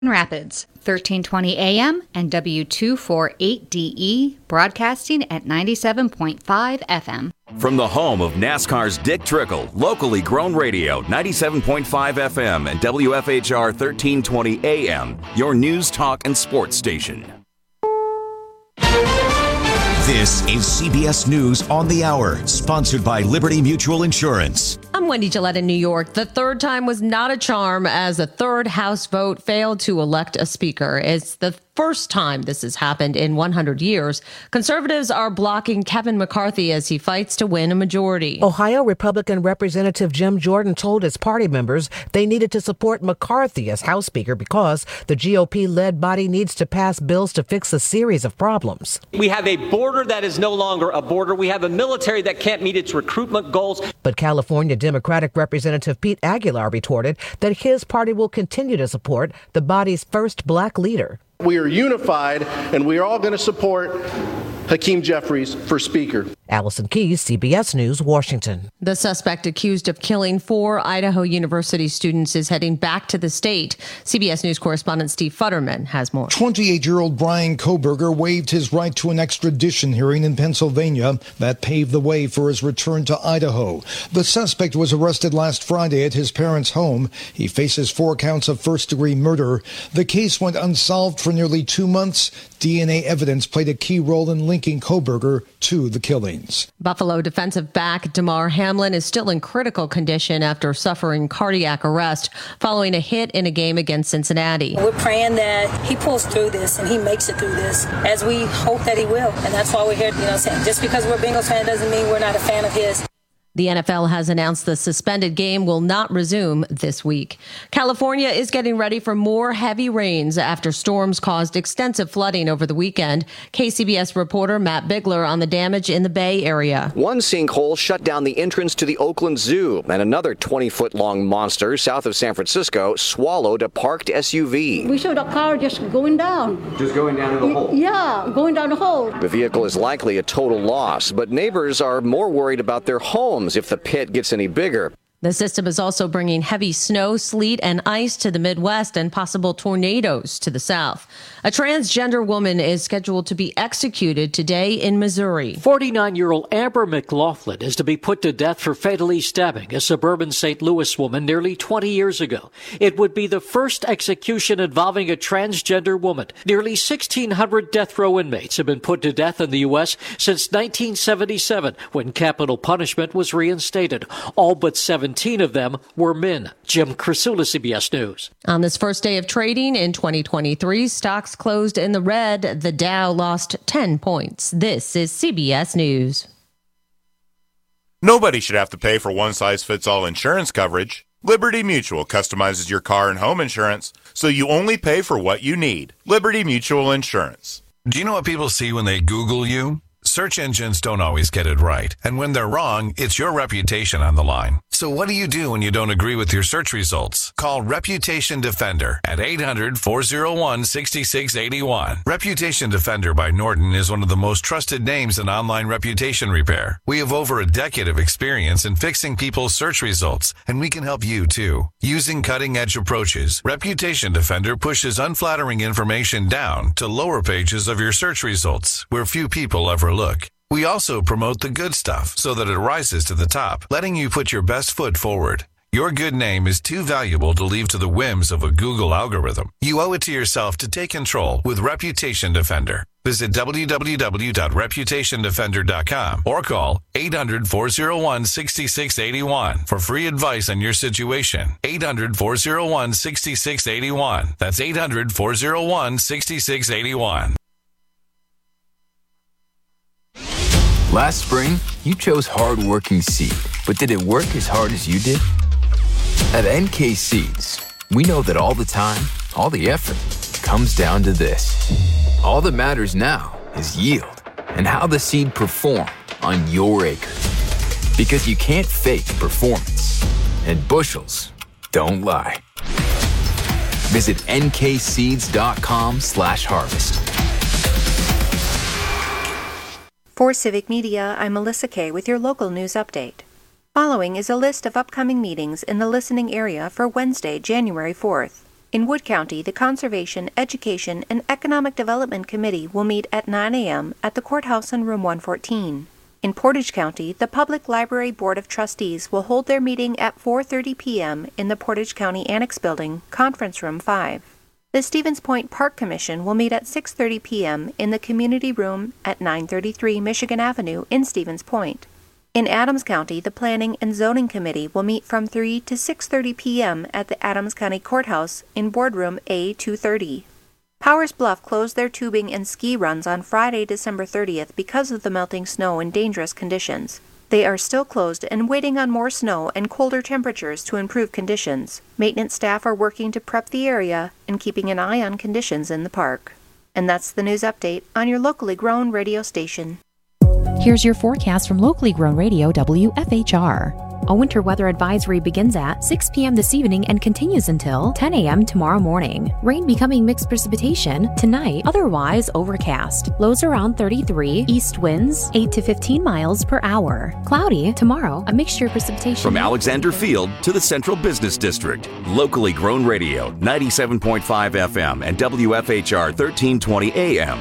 Rapids, 1320 AM and W248DE, broadcasting at 97.5 FM. From the home of NASCAR's Dick Trickle, locally grown radio, 97.5 FM and WFHR 1320 AM, your news, talk, and sports station. This is CBS News on the Hour, sponsored by Liberty Mutual Insurance. I'm Wendy Gillette in New York. The third time was not a charm as a third House vote failed to elect a speaker. It's the first time this has happened in 100 years. Conservatives are blocking Kevin McCarthy as he fights to win a majority. Ohio Republican Representative Jim Jordan told his party members they needed to support McCarthy as House Speaker because the GOP-led body needs to pass bills to fix a series of problems. We have a border that is no longer a border. We have a military that can't meet its recruitment goals. But California Democratic Representative Pete Aguilar retorted that his party will continue to support the body's first black leader. We are unified, and we are all going to support Hakeem Jeffries for Speaker. Allison Keyes, CBS News, Washington. The suspect accused of killing 4 Idaho University students is heading back to the state. CBS News correspondent Steve Futterman has more. 28-year-old Bryan Kohberger waived his right to an extradition hearing in Pennsylvania that paved the way for his return to Idaho. The suspect was arrested last Friday at his parents' home. He faces 4 counts of first-degree murder. The case went unsolved for nearly 2 months. DNA evidence played a key role in linking Kohberger to the killings. Buffalo defensive back Damar Hamlin is still in critical condition after suffering cardiac arrest following a hit in a game against Cincinnati. We're praying that he pulls through this and he makes it through this, as we hope that he will. And that's why we're here, saying just because we're a Bengals fan doesn't mean we're not a fan of his. The NFL has announced the suspended game will not resume this week. California is getting ready for more heavy rains after storms caused extensive flooding over the weekend. KCBS reporter Matt Bigler on the damage in the Bay Area. One sinkhole shut down the entrance to the Oakland Zoo, and another 20-foot-long monster south of San Francisco swallowed a parked SUV. We saw the car just going down. Just going down to the hole? Yeah, going down the hole. The vehicle is likely a total loss, but neighbors are more worried about their homes if the pit gets any bigger. The system is also bringing heavy snow, sleet, and ice to the Midwest and possible tornadoes to the south. A transgender woman is scheduled to be executed today in Missouri. 49-year-old Amber McLaughlin is to be put to death for fatally stabbing a suburban St. Louis woman nearly 20 years ago. It would be the first execution involving a transgender woman. Nearly 1,600 death row inmates have been put to death in the U.S. since 1977, when capital punishment was reinstated. All but 17 of them were men. Jim Krasula, CBS News. On this first day of trading in 2023, stocks closed in the red. The Dow lost 10 points. This is CBS News. Nobody should have to pay for one-size-fits-all insurance coverage. Liberty Mutual customizes your car and home insurance, so you only pay for what you need. Liberty Mutual Insurance. Do you know what people see when they Google you? Search engines don't always get it right. And when they're wrong, it's your reputation on the line. So what do you do when you don't agree with your search results? Call Reputation Defender at 800-401-6681. Reputation Defender by Norton is one of the most trusted names in online reputation repair. We have over a decade of experience in fixing people's search results, and we can help you too. Using cutting-edge approaches, Reputation Defender pushes unflattering information down to lower pages of your search results, where few people ever look. We also promote the good stuff so that it rises to the top, letting you put your best foot forward. Your good name is too valuable to leave to the whims of a Google algorithm. You owe it to yourself to take control with Reputation Defender. Visit www.reputationdefender.com or call 800-401-6681 for free advice on your situation. 800-401-6681. That's 800-401-6681. Last spring, you chose hard-working seed, but did it work as hard as you did? At NK Seeds, we know that all the time, all the effort, comes down to this. All that matters now is yield and how the seed performed on your acre. Because you can't fake performance, and bushels don't lie. Visit nkseeds.com/harvest. For Civic Media, I'm Melissa Kay with your local news update. Following is a list of upcoming meetings in the listening area for Wednesday, January 4th. In Wood County, the Conservation, Education, and Economic Development Committee will meet at 9 a.m. at the courthouse in room 114. In Portage County, the Public Library Board of Trustees will hold their meeting at 4:30 p.m. in the Portage County Annex Building, Conference Room 5. The Stevens Point Park Commission will meet at 6:30 p.m. in the Community Room at 933 Michigan Avenue in Stevens Point. In Adams County, the Planning and Zoning Committee will meet from 3 to 6:30 p.m. at the Adams County Courthouse in Boardroom A230. Powers Bluff closed their tubing and ski runs on Friday, December 30th because of the melting snow and dangerous conditions. They are still closed and waiting on more snow and colder temperatures to improve conditions. Maintenance staff are working to prep the area and keeping an eye on conditions in the park. And that's the news update on your locally grown radio station. Here's your forecast from locally grown radio WFHR. A winter weather advisory begins at 6 p.m. this evening and continues until 10 a.m. tomorrow morning. Rain becoming mixed precipitation tonight, otherwise overcast. Lows around 33, east winds 8 to 15 miles per hour. Cloudy tomorrow, a mixture of precipitation. From Alexander Field to the Central Business District, locally grown radio, 97.5 FM and WFHR 1320 AM.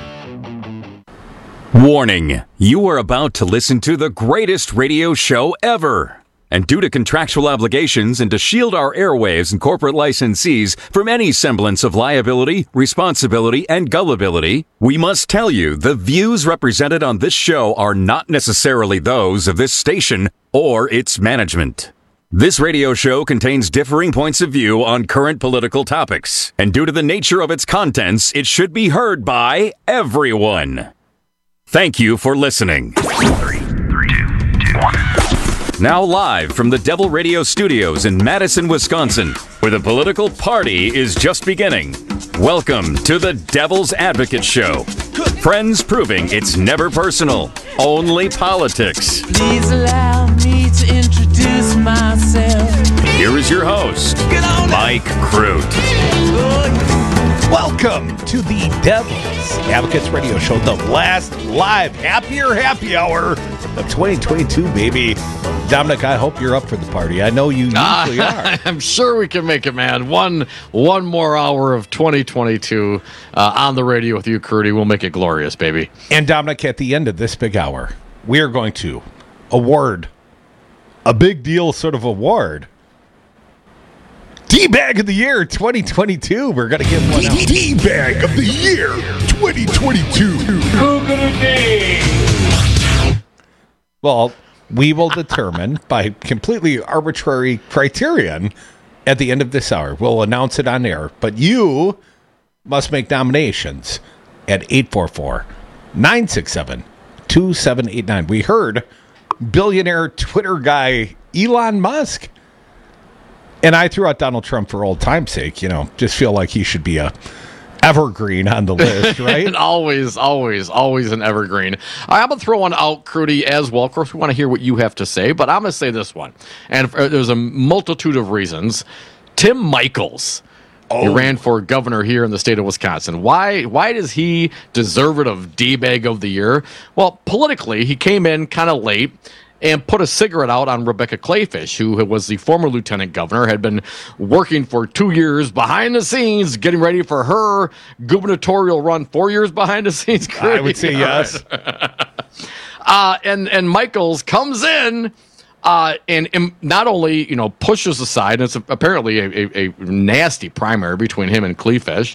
Warning, you are about to listen to the greatest radio show ever. And due to contractual obligations and to shield our airwaves and corporate licensees from any semblance of liability, responsibility, and gullibility, we must tell you the views represented on this show are not necessarily those of this station or its management. This radio show contains differing points of view on current political topics, and due to the nature of its contents, it should be heard by everyone. Thank you for listening. 3, 2, 1. Now live from the Devil Radio Studios in Madison, Wisconsin, where the political party is just beginning. Welcome to the Devil's Advocate Show. Friends proving it's never personal, only politics. Please allow me to introduce myself. Here is your host, Mike Crute. Welcome to the Devil's Advocates Radio Show, the last live happy hour of 2022, baby. Dominic, I hope you're up for the party. I know you usually are. I'm sure we can make it, man. One more hour of 2022 on the radio with you, Crudy. We'll make it glorious, baby. And Dominic, at the end of this big hour, we are going to award a big deal sort of award. D-Bag of the Year 2022. We're going to give one out. D-Bag of the Year 2022. Well, we will determine by completely arbitrary criterion at the end of this hour. We'll announce it on air. But you must make nominations at 844-967-2789. We heard billionaire Twitter guy Elon Musk. And I threw out Donald Trump for old time's sake, just feel like he should be a evergreen on the list, right? And always an evergreen. I'm going to throw one out, Crudy, as well. Of course, we want to hear what you have to say, but I'm going to say this one. And there's a multitude of reasons. Tim Michels. He ran for governor here in the state of Wisconsin. Why does he deserve it of D-Bag of the Year? Well, politically, he came in kind of late and put a cigarette out on Rebecca Clayfish, who was the former lieutenant governor, had been working for 2 years behind the scenes, getting ready for her gubernatorial run 4 years behind the scenes. I would say yes. And Michels comes in and not only, pushes aside, and it's apparently a nasty primary between him and Clayfish,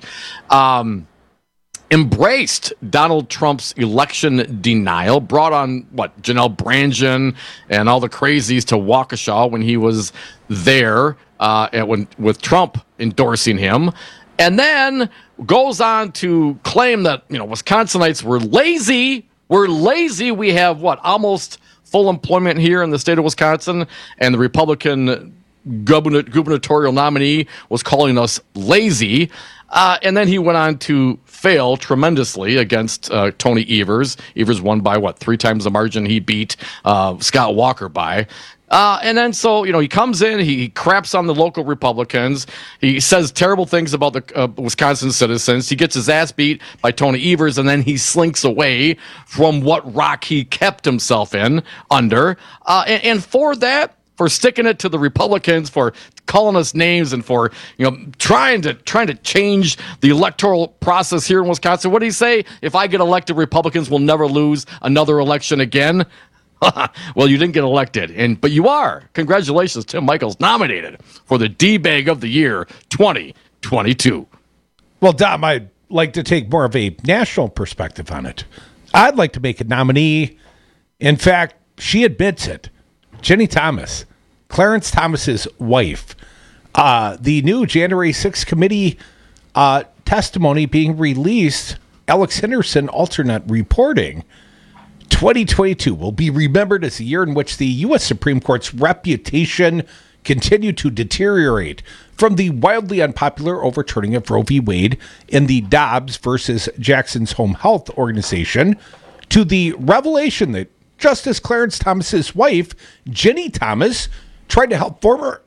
embraced Donald Trump's election denial, brought on, Janelle Brandon and all the crazies to Waukesha when he was there with Trump endorsing him, and then goes on to claim that, Wisconsinites were lazy. We're lazy. We have, almost full employment here in the state of Wisconsin, and the Republican gubernatorial nominee was calling us lazy. And then he went on to fail tremendously against Tony Evers. Evers won by 3 times the margin he beat Scott Walker by. And then he comes in, he craps on the local Republicans. He says terrible things about the Wisconsin citizens. He gets his ass beat by Tony Evers, and then he slinks away from what rock he kept himself in under. And for that, for sticking it to the Republicans, for calling us names and for trying to change the electoral process here in Wisconsin. What did he say? If I get elected, Republicans will never lose another election again. Well, you didn't get elected, but you are. Congratulations, Tim Michaels nominated for the D-Bag of the Year 2022. Well, Dom, I'd like to take more of a national perspective on it. I'd like to make a nominee. In fact, she admits it. Jenny Thomas, Clarence Thomas's wife. The new January 6th committee testimony being released, Alex Henderson alternate reporting. 2022 will be remembered as the year in which the U.S. Supreme Court's reputation continued to deteriorate, from the wildly unpopular overturning of Roe v. Wade in the Dobbs versus Jackson's Home Health Organization to the revelation that Justice Clarence Thomas's wife, Jenny Thomas, tried to help former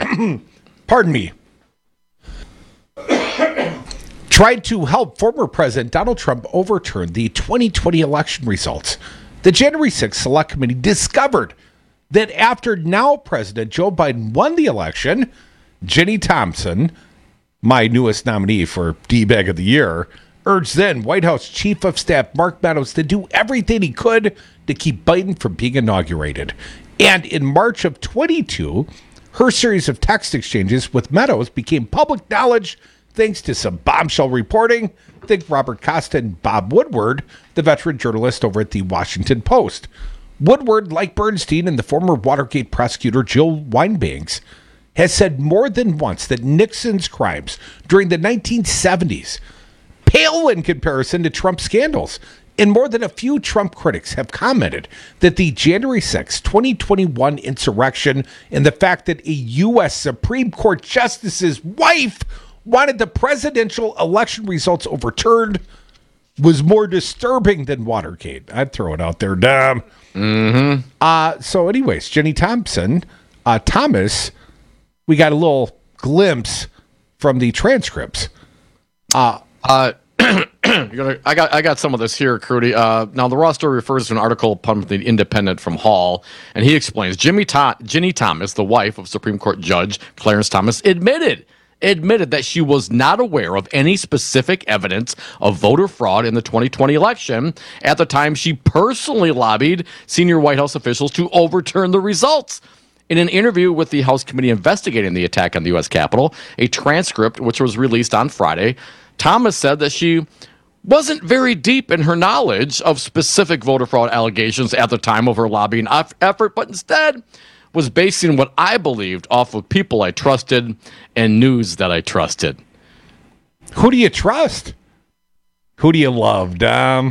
President Donald Trump overturn the 2020 election results. The January 6th Select Committee discovered that after now President Joe Biden won the election, Jenny Thompson, my newest nominee for D-Bag of the Year, urged then White House Chief of Staff Mark Meadows to do everything he could to keep Biden from being inaugurated. And in March of 22, her series of text exchanges with Meadows became public knowledge thanks to some bombshell reporting. Think Robert Costa and Bob Woodward, the veteran journalist over at the Washington Post. Woodward, like Bernstein and the former Watergate prosecutor Jill Wine-Banks, has said more than once that Nixon's crimes during the 1970s pale in comparison to Trump's scandals. And more than a few Trump critics have commented that the January 6, 2021 insurrection and the fact that a U.S. Supreme Court justice's wife wanted the presidential election results overturned was more disturbing than Watergate. I'd throw it out there, Dom. Mm-hmm. So anyways, Jenny Thomas, we got a little glimpse from the transcripts. I got some of this here, Crudy. Now, the Raw story refers to an article published in The Independent from Hall, and he explains Jenny Thomas, the wife of Supreme Court Judge Clarence Thomas, admitted that she was not aware of any specific evidence of voter fraud in the 2020 election at the time she personally lobbied senior White House officials to overturn the results. In an interview with the House committee investigating the attack on the U.S. Capitol, a transcript which was released on Friday, Thomas said that she wasn't very deep in her knowledge of specific voter fraud allegations at the time of her lobbying effort, but instead was basing what I believed off of people I trusted and news that I trusted. Who do you trust? Who do you love, Dom?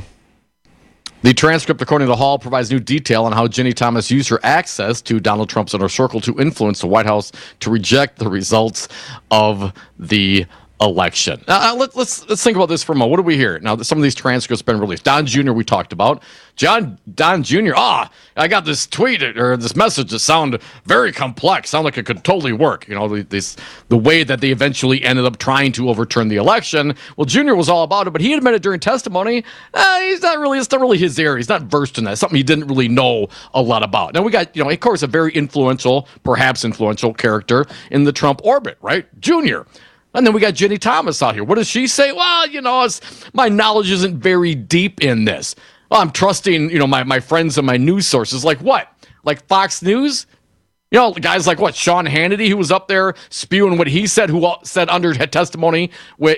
The transcript, according to the Hall, provides new detail on how Jenny Thomas used her access to Donald Trump's inner circle to influence the White House to reject the results of the election. Now, let's think about this for a moment. What do we hear? Now, some of these transcripts have been released. Don Jr. we talked about. Don Jr. I got this tweet or this message that sounded very complex. Sound like it could totally work. The way that they eventually ended up trying to overturn the election. Well, Jr. was all about it, but he admitted during testimony, it's not really his area. He's not versed in that. Something he didn't really know a lot about. Now we got, of course, a very perhaps influential character in the Trump orbit, right? Jr. And then we got Jenny Thomas out here. What does she say? Well, my knowledge isn't very deep in this. Well, I'm trusting, my friends and my news sources. Like what? Like Fox News? Guys like what? Sean Hannity, who was up there spewing what he said, who said under testimony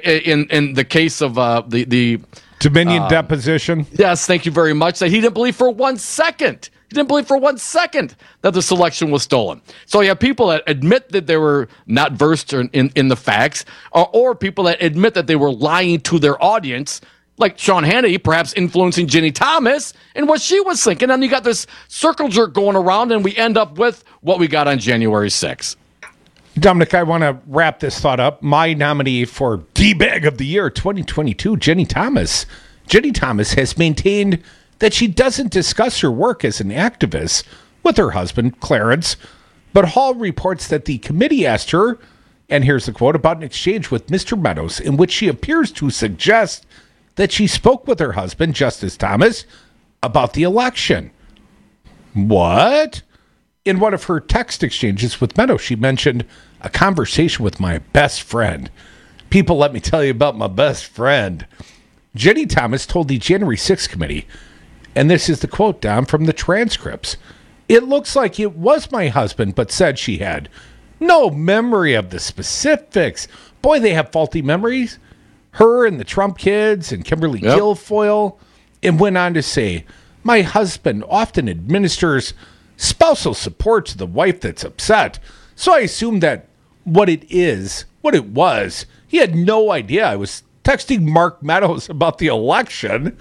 in the case of the Dominion deposition. Yes, thank you very much. That he didn't believe for 1 second. He didn't believe for 1 second that this election was stolen. So you have people that admit that they were not versed in the facts, or people that admit that they were lying to their audience, like Sean Hannity, perhaps influencing Jenny Thomas and what she was thinking. And you got this circle jerk going around, and we end up with what we got on January 6th. Dominic, I want to wrap this thought up. My nominee for D-Bag of the Year 2022, Jenny Thomas. Jenny Thomas has maintained that she doesn't discuss her work as an activist with her husband, Clarence. But Hall reports that the committee asked her, and here's the quote, about an exchange with Mr. Meadows in which she appears to suggest that she spoke with her husband, Justice Thomas, about the election. What? in one of her text exchanges with Meadow, she mentioned a conversation with my best friend. People, let me tell you about my best friend. Jenny Thomas told the January 6th committee, and this is the quote, Dom, from the transcripts. It looks like it was my husband, but said she had no memory of the specifics. Boy, they have faulty memories. Her and the Trump kids and Kimberly Guilfoyle. And went on to say, my husband often administers spousal support to the wife that's upset. So I assume that what it was, he had no idea I was texting Mark Meadows about the election.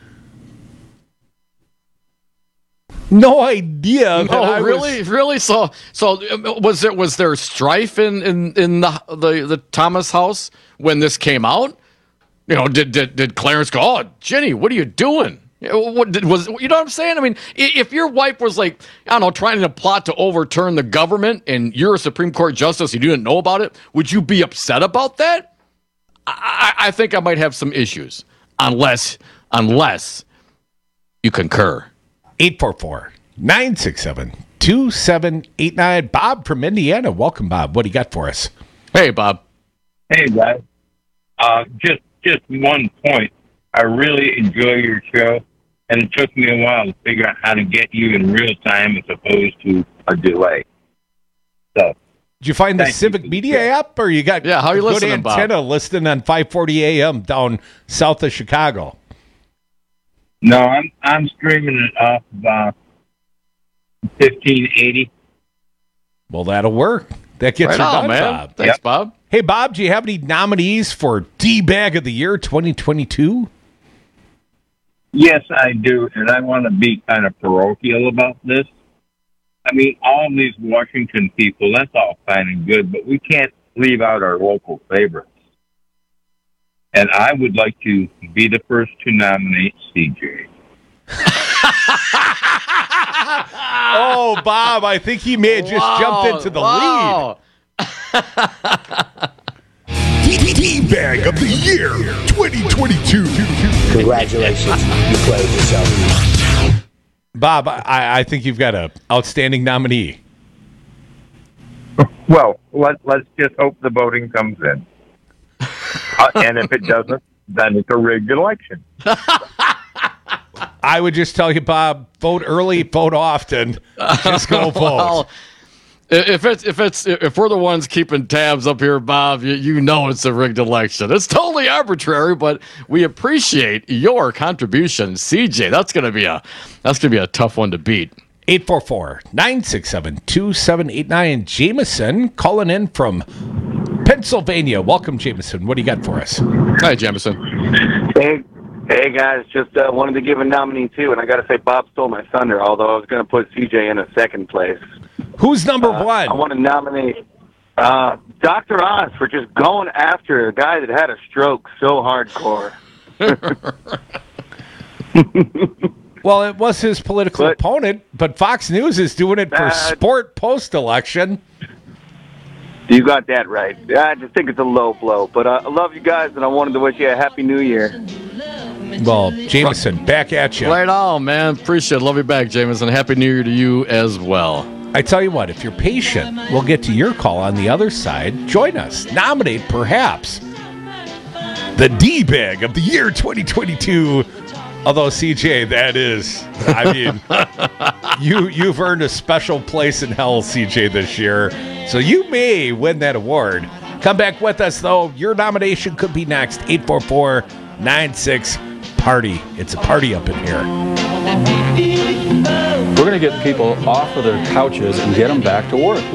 No idea. No, really. So was there strife in the Thomas house when this came out? You know, did Clarence go, "Oh, Jenny, what are you doing?" You know what I'm saying? I mean, if your wife was like, I don't know, trying to plot to overturn the government, and you're a Supreme Court justice, you didn't know about it, would you be upset about that? I think I might have some issues, unless you concur. 844-967-2789. Bob from Indiana. Welcome, Bob. What do you got for us? Hey, Bob. Hey, guys. Just one point. I really enjoy your show, and it took me a while to figure out how to get you in real time as opposed to a delay. So, did you find the Civic Media app, or you got how are you listening, Bob? Antenna listening on 540 AM down south of Chicago? No, I'm streaming it off 1580. Well, that'll work. That gets right you on, done, man. Bob. Thanks, Bob. Hey, Bob, do you have any nominees for D-Bag of the Year 2022? Yes, I do, and I want to be kind of parochial about this. I mean, all these Washington people, that's all fine and good, but we can't leave out our local favorites. And I would like to be the first to nominate CJ. Oh, Bob, I think he may have just jumped into the lead. D-Bag of the Year 2022. Congratulations. You played yourself. Bob, I think you've got an outstanding nominee. Well, let's just hope the voting comes in. And if it doesn't, then it's a rigged election. I would just tell you, Bob, vote early, vote often. Just go vote. Well, if we're the ones keeping tabs up here, Bob, you know it's a rigged election. It's totally arbitrary, but we appreciate your contribution, CJ. That's gonna be a tough one to beat. 844-967-2789. Jameson calling in from Pennsylvania. Welcome, Jameson. What do you got for us? Hi, Jameson. Hey guys, just wanted to give a nominee too, and I got to say Bob stole my thunder, although I was going to put CJ in a second place. Who's number one? I want to nominate Dr. Oz for just going after a guy that had a stroke so hardcore. Well, it was his political opponent, but Fox News is doing it for sport post-election. You got that right. I just think it's a low blow, but I love you guys, and I wanted to wish you a Happy New Year. Well, Jameson, back at you. Right on, man. Appreciate it. Love you back, Jameson. Happy New Year to you as well. I tell you what, if you're patient, we'll get to your call on the other side. Join us. Nominate, perhaps, the D-Bag of the Year 2022. Although, CJ, that is, I mean, you've earned a special place in hell, CJ, this year. So you may win that award. Come back with us, though. Your nomination could be next. 844-96-PARTY. It's a party up in here. We're going to get people off of their couches and get them back to work.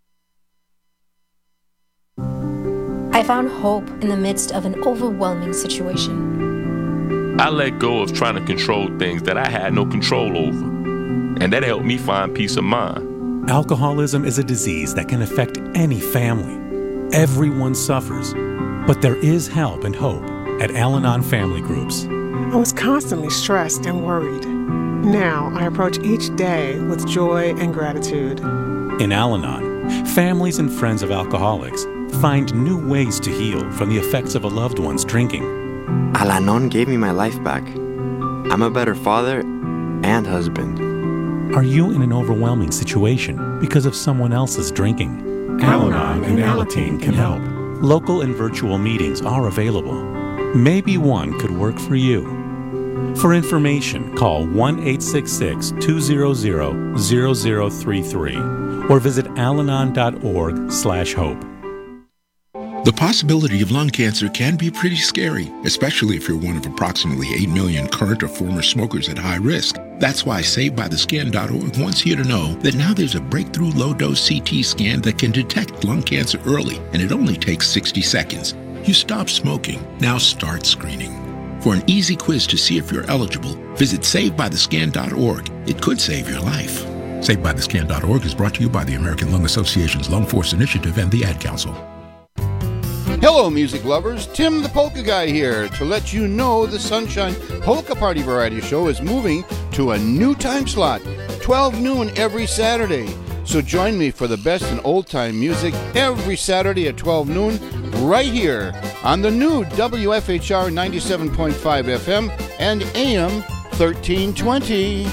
I found hope in the midst of an overwhelming situation. I let go of trying to control things that I had no control over, and that helped me find peace of mind. Alcoholism is a disease that can affect any family. Everyone suffers, but there is help and hope at Al-Anon Family Groups. I was constantly stressed and worried. Now I approach each day with joy and gratitude. In Al-Anon, families and friends of alcoholics find new ways to heal from the effects of a loved one's drinking. Al-Anon gave me my life back. I'm a better father and husband. Are you in an overwhelming situation because of someone else's drinking? Al-Anon and Alateen can help. Local and virtual meetings are available. Maybe one could work for you. For information, call 1-866-200-0033 or visit alanon.org/hope. The possibility of lung cancer can be pretty scary, especially if you're one of approximately 8 million current or former smokers at high risk. That's why SaveByTheScan.org wants you to know that now there's a breakthrough low-dose CT scan that can detect lung cancer early, and it only takes 60 seconds. You stop smoking, now start screening. For an easy quiz to see if you're eligible, visit SaveByTheScan.org. It could save your life. SaveByTheScan.org is brought to you by the American Lung Association's Lung Force Initiative and the Ad Council. Hello, music lovers. Tim the Polka Guy here to let you know the Sunshine Polka Party Variety Show is moving to a new time slot, 12 noon every Saturday. So join me for the best in old-time music every Saturday at 12 noon right here on the new WFHR 97.5 FM and AM 1320.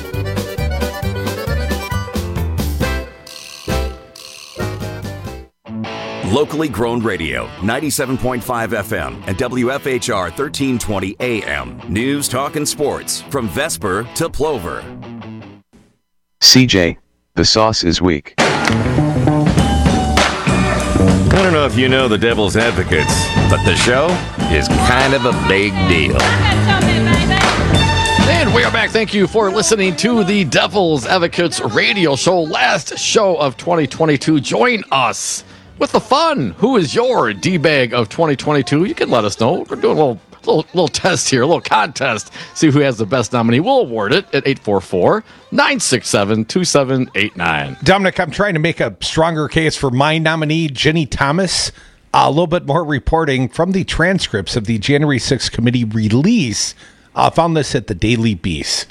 Locally grown radio, 97.5 FM and WFHR 1320 AM. News, talk, and sports from Vesper to Plover. CJ, the sauce is weak. I don't know if you know the Devil's Advocates, but the show is kind of a big deal. And we are back. Thank you for listening to the Devil's Advocates radio show, last show of 2022. Join us with the fun. Who is your D-bag of 2022? You can let us know. We're doing a little test here, a little contest. See who has the best nominee. We'll award it at 844-967-2789. Dominic, I'm trying to make a stronger case for my nominee, Ginny Thomas. A little bit more reporting from the transcripts of the January 6th committee release. Found this at the Daily Beast.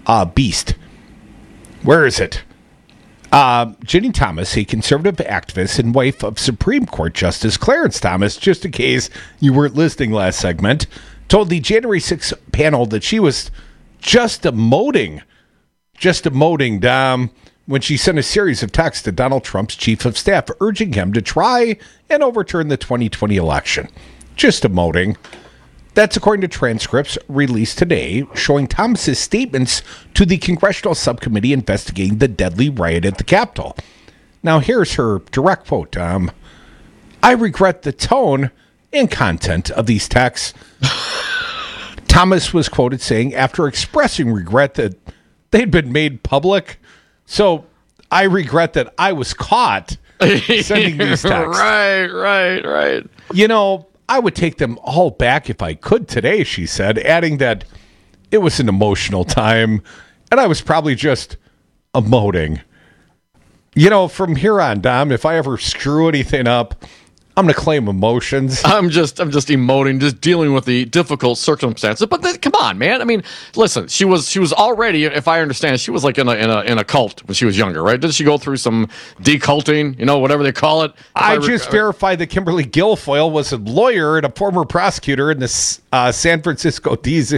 Where is it? Ginny Thomas, a conservative activist and wife of Supreme Court Justice Clarence Thomas, just in case you weren't listening last segment, told the January 6th panel that she was just emoting, Dom, when she sent a series of texts to Donald Trump's chief of staff urging him to try and overturn the 2020 election. Just emoting. That's according to transcripts released today, showing Thomas's statements to the congressional subcommittee investigating the deadly riot at the Capitol. Now, here's her direct quote, Tom. I regret the tone and content of these texts. Thomas was quoted saying, after expressing regret that they'd been made public, so I regret that I was caught sending these texts. Right. You know, I would take them all back if I could today, she said, adding that it was an emotional time, and I was probably just emoting. You know, from here on, Dom, if I ever screw anything up, I'm going to claim emotions. I'm just emoting, just dealing with the difficult circumstances. But then, come on, man. I mean, listen, she was already, if I understand, she was like in a cult when she was younger, right? Did she go through some deculting, whatever they call it? I just verified that Kimberly Guilfoyle was a lawyer and a former prosecutor in the San Francisco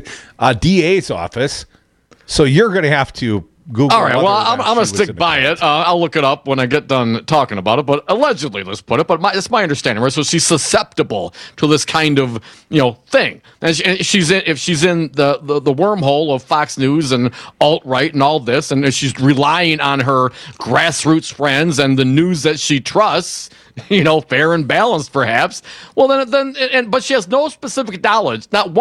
DA's office. So you're going to have to Google. All right, well, I'm going to stick by it. I'll look it up when I get done talking about it. But allegedly, let's put it. But it's my understanding, right? So she's susceptible to this kind of thing. And if she's in the wormhole of Fox News and alt-right and all this, and she's relying on her grassroots friends and the news that she trusts, fair and balanced, perhaps. Well, but she has no specific knowledge, not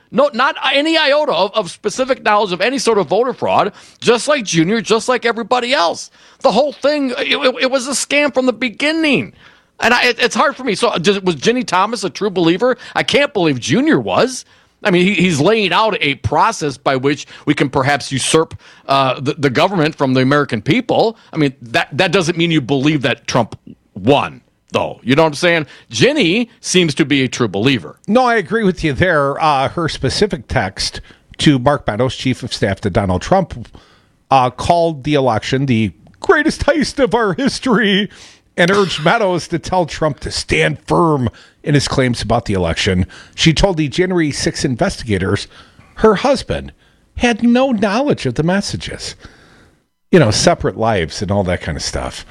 any iota of specific knowledge of any sort of voter fraud, just like Junior, just like everybody else. The whole thing, it was a scam from the beginning. And it's hard for me. So was Ginny Thomas a true believer? I can't believe Junior was. I mean, he's laying out a process by which we can perhaps usurp the government from the American people. I mean, that doesn't mean you believe that Trump won, though. You know what I'm saying? Ginny seems to be a true believer. No, I agree with you there. Her specific text to Mark Meadows, chief of staff to Donald Trump, called the election the greatest heist of our history and urged Meadows to tell Trump to stand firm in his claims about the election. She told the January 6 investigators her husband had no knowledge of the messages. separate lives and all that kind of stuff.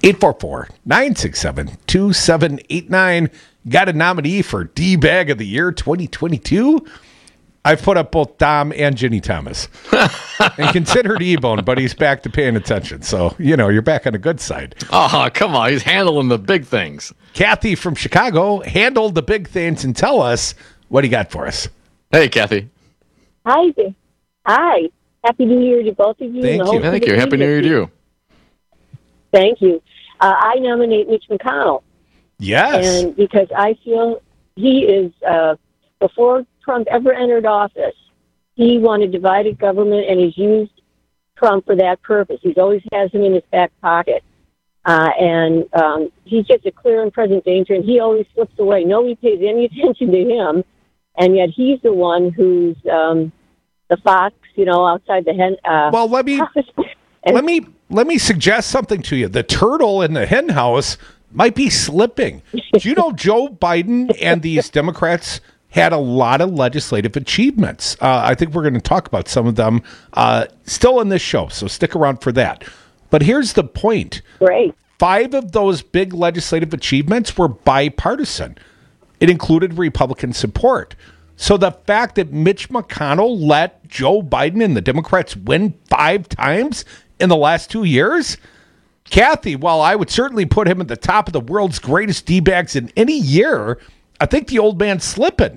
844-967-2789. Got a nominee for D-Bag of the Year 2022? I've put up both Dom and Ginny Thomas. And considered E-Bone, but he's back to paying attention. So, you're back on the good side. Oh, come on. He's handling the big things. Kathy from Chicago, handle the big things and tell us what he got for us. Hey, Kathy. Hi. Hi. Happy New Year to both of you. Thank you. Thank you. Happy New Year to you. Thank you. I nominate Mitch McConnell. Yes. And because I feel he is, before Trump ever entered office, he wanted divided government, and he's used Trump for that purpose. He always has him in his back pocket. And he's just a clear and present danger, and he always slips away. Nobody pays any attention to him, and yet he's the one who's the fox, outside the hen. Well, let me suggest something to you. The turtle in the hen house might be slipping. Do you know Joe Biden and these Democrats had a lot of legislative achievements? I think we're going to talk about some of them still in this show, so stick around for that. But here's the point. Great. 5 of those big legislative achievements were bipartisan. It included Republican support. So the fact that Mitch McConnell let Joe Biden and the Democrats win 5 times in the last 2 years, Kathy, while I would certainly put him at the top of the world's greatest D-bags in any year, I think the old man's slipping.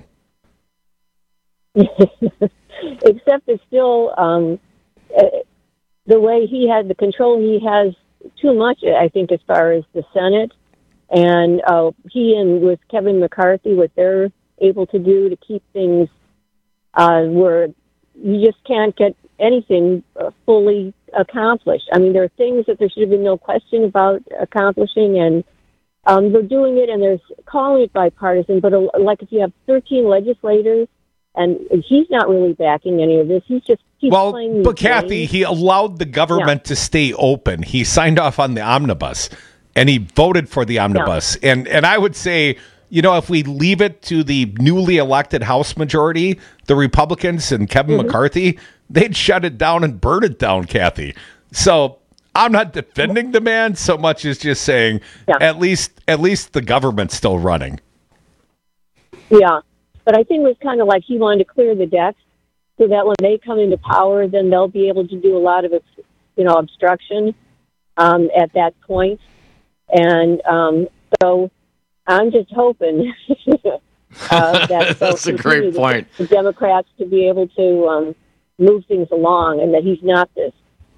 Except it's still the way he had the control he has too much, I think, as far as the Senate. And he and with Kevin McCarthy, what they're able to do to keep things where you just can't get anything fully accomplished. I mean, there are things that there should have been no question about accomplishing, and they're doing it, and they're calling it bipartisan. But like if you have 13 legislators, and he's not really backing any of this. He's playing. But Kathy, he allowed the government to stay open. He signed off on the omnibus, and he voted for the omnibus. Yeah. And I would say, if we leave it to the newly elected House majority, the Republicans and Kevin McCarthy, they'd shut it down and burn it down, Kathy. So I'm not defending the man so much as just saying at least the government's still running. Yeah. But I think it was kind of like he wanted to clear the decks so that when they come into power, then they'll be able to do a lot of, obstruction at that point. And so I'm just hoping that that's a great point. The Democrats to be able to move things along, and that he's not this.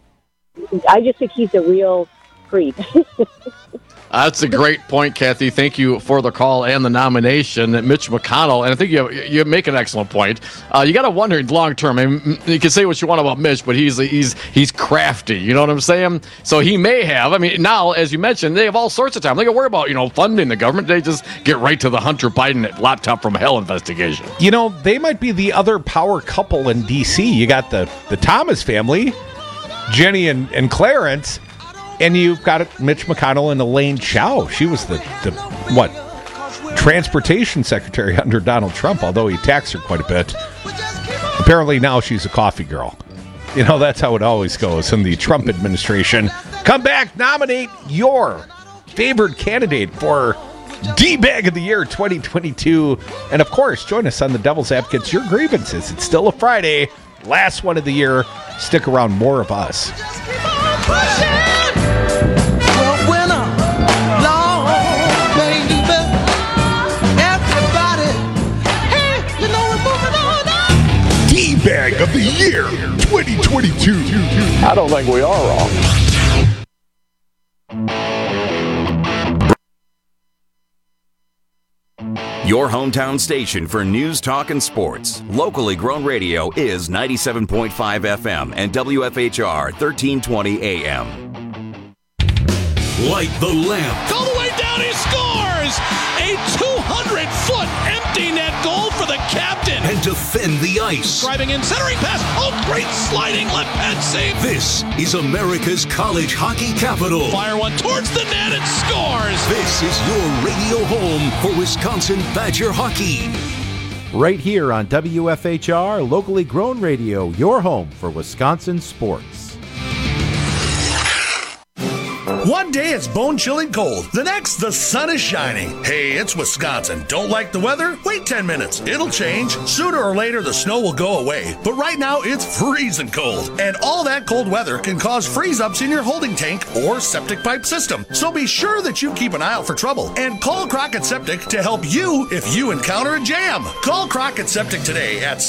I just think he's a real creep. That's a great point, Kathy. Thank you for the call and the nomination. Mitch McConnell, and I think you make an excellent point. You got to wonder long term. I mean, you can say what you want about Mitch, but he's crafty. You know what I'm saying? So he may have. I mean, now as you mentioned, they have all sorts of time. They can worry about funding the government. They just get right to the Hunter Biden laptop from hell investigation. They might be the other power couple in D.C. You got the Thomas family, Jenny and Clarence. And you've got Mitch McConnell and Elaine Chao. She was the transportation secretary under Donald Trump, although he taxed her quite a bit. Apparently now she's a coffee girl. That's how it always goes in the Trump administration. Come back, nominate your favorite candidate for D-Bag of the Year 2022. And, of course, join us on the Devil's Advocates, Your Grievances. It's still a Friday, last one of the year. Stick around, more of us. D-Bag of the Year 2022. I don't think we are wrong. Your hometown station for news, talk, and sports. Locally grown radio is 97.5 FM and WFHR 1320 AM. Light the lamp. All the way down, he scores! A 200-foot empty net goal for the captain. And defend the ice. Driving in, centering pass. Oh, great sliding left pad save. This is America's college hockey capital. Fire one towards the net and scores. This is your radio home for Wisconsin Badger hockey. Right here on WFHR, locally grown radio, your home for Wisconsin sports. One day it's bone-chilling cold. The next, the sun is shining. Hey, it's Wisconsin. Don't like the weather? Wait 10 minutes. It'll change. Sooner or later, the snow will go away. But right now, it's freezing cold. And all that cold weather can cause freeze-ups in your holding tank or septic pipe system. So be sure that you keep an eye out for trouble. And call Crockett Septic to help you if you encounter a jam. Call Crockett Septic today at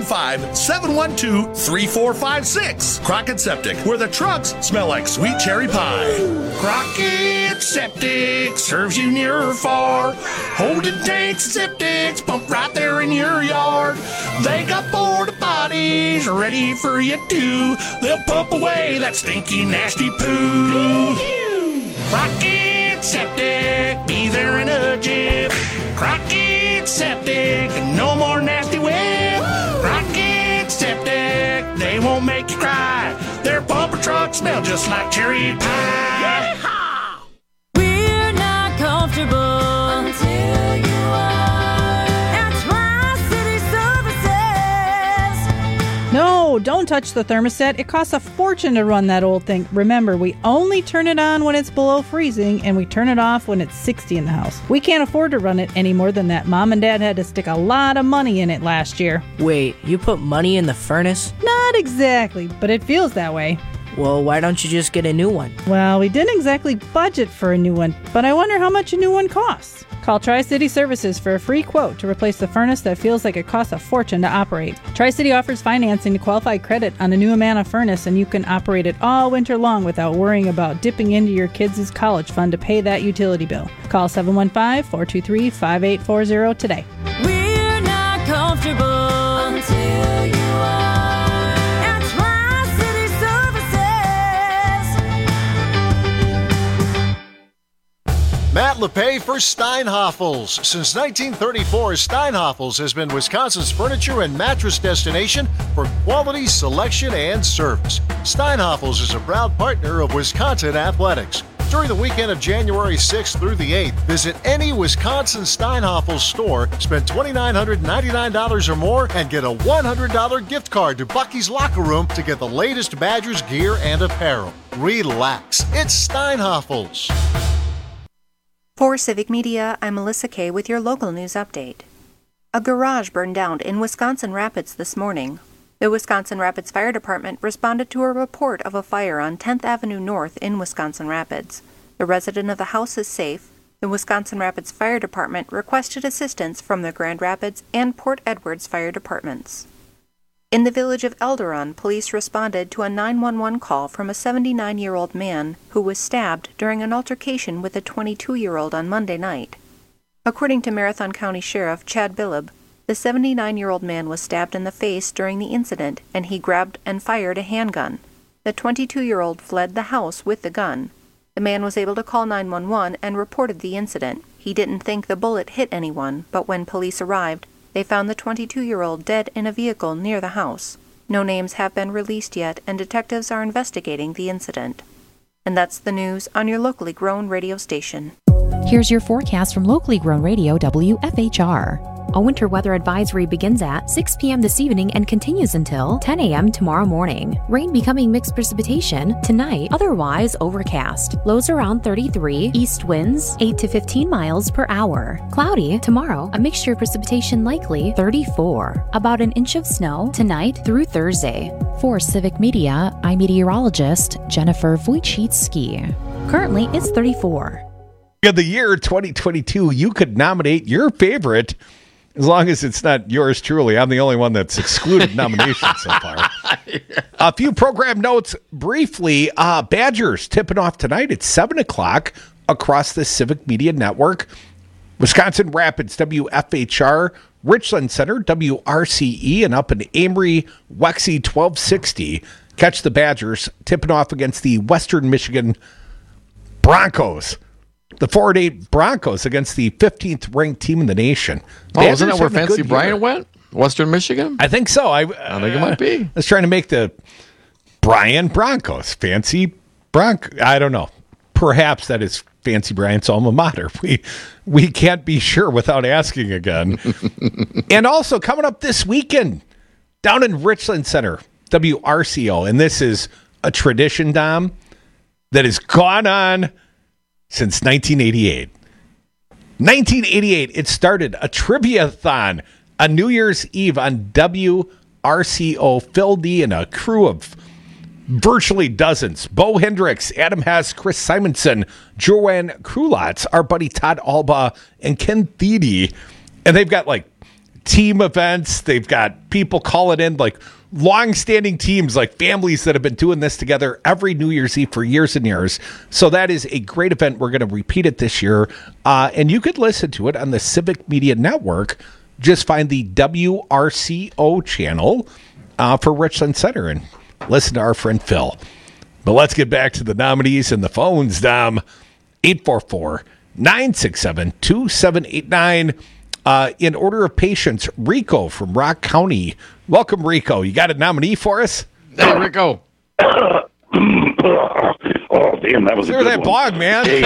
715-712-3456. Crockett Septic, where the trucks smell like sweet cherry pie. Crockett Septic serves you near or far. Holding tanks and septics pump right there in your yard. They got porta potties ready for you too. They'll pump away that stinky, nasty poo. Crockett Septic, be there in a jiff. Crockett Septic, no more nasty whip. Crockett Septic, they won't make you cry. Their bumper trucks smell just like cherry pie. We're not comfortable until you are at Tri-City Services. No, don't touch the thermostat. It costs a fortune to run that old thing. Remember, we only turn it on when it's below freezing, and we turn it off when it's 60 in the house. We can't afford to run it any more than that. Mom and Dad had to stick a lot of money in it last year. Wait, you put money in the furnace? Not exactly, but it feels that way. Well, why don't you just get a new one? Well, we didn't exactly budget for a new one, but I wonder how much a new one costs. Call Tri-City Services for a free quote to replace the furnace that feels like it costs a fortune to operate. Tri-City offers financing to qualify credit on a new Amana furnace, and you can operate it all winter long without worrying about dipping into your kids' college fund to pay that utility bill. Call 715-423-5840 today. We're not comfortable until you are at Tri-City Services. Matt LePay for Steinhoffels. Since 1934, Steinhoffels has been Wisconsin's furniture and mattress destination for quality, selection, and service. Steinhoffels is a proud partner of Wisconsin Athletics. During the weekend of January 6th through the 8th, visit any Wisconsin Steinhoffels store, spend $2,999 or more, and get a $100 gift card to Bucky's Locker Room to get the latest Badgers gear and apparel. Relax, it's Steinhoffels. For Civic Media, I'm Melissa Kay with your local news update. A garage burned down in Wisconsin Rapids this morning. The Wisconsin Rapids Fire Department responded to a report of a fire on 10th Avenue North in Wisconsin Rapids. The resident of the house is safe. The Wisconsin Rapids Fire Department requested assistance from the Grand Rapids and Port Edwards Fire Departments. In the village of Elderon, police responded to a 911 call from a 79-year-old man who was stabbed during an altercation with a 22-year-old on Monday night. According to Marathon County Sheriff Chad Billab, the 79-year-old man was stabbed in the face during the incident, and he grabbed and fired a handgun. The 22-year-old fled the house with the gun. The man was able to call 911 and reported the incident. He didn't think the bullet hit anyone, but when police arrived, they found the 22-year-old dead in a vehicle near the house. No names have been released yet, and detectives are investigating the incident. And that's the news on your locally grown radio station. Here's your forecast from locally grown radio WFHR. A winter weather advisory begins at 6 p.m. this evening and continues until 10 a.m. tomorrow morning. Rain becoming mixed precipitation tonight, otherwise overcast. Lows around 33, east winds 8 to 15 miles per hour. Cloudy tomorrow, a mixture of precipitation likely 34. About an inch of snow tonight through Thursday. For Civic Media, I'm meteorologist Jennifer Wojcicki. Currently, it's 34. Of the year 2022, you could nominate your favorite. As long as it's not yours truly. I'm the only one that's excluded nominations so far. A few program notes briefly. Badgers tipping off tonight at 7 o'clock across the Civic Media Network. Wisconsin Rapids, WFHR, Richland Center, WRCE, and up in Amory, Wexy 1260. Catch the Badgers tipping off against the Western Michigan Broncos. The 4-8 Broncos against the 15th ranked team in the nation. Oh, isn't that where Fancy Bryant went? Western Michigan? I think so. I think it might be. I was trying to make the Bryant Broncos. Fancy Bronco. I don't know. Perhaps that is Fancy Bryant's alma mater. We can't be sure without asking again. And also coming up this weekend down in Richland Center, WRCO. And this is a tradition, Dom. that has gone on since 1988. 1988, it started a trivia-thon on New Year's Eve on WRCO. Phil D and a crew of virtually dozens. Bo Hendricks, Adam Hess, Chris Simonson, Joanne Krulotz, our buddy Todd Alba, and Ken Thede. And they've got like team events. They've got people calling in, like long-standing teams, like families that have been doing this together every New Year's Eve for years and years. So that is a great event. We're going to repeat it this year. And you could listen to it on the Civic Media Network. Just find the WRCO channel for Richland Center and listen to our friend Phil. But let's get back to the nominees and the phones, Dom. 844-967-2789. In order of patience, Rico from Rock County. Welcome, Rico. You got a nominee for us? Hey, Rico. Oh, damn, that was Clear that bog, man. Hey,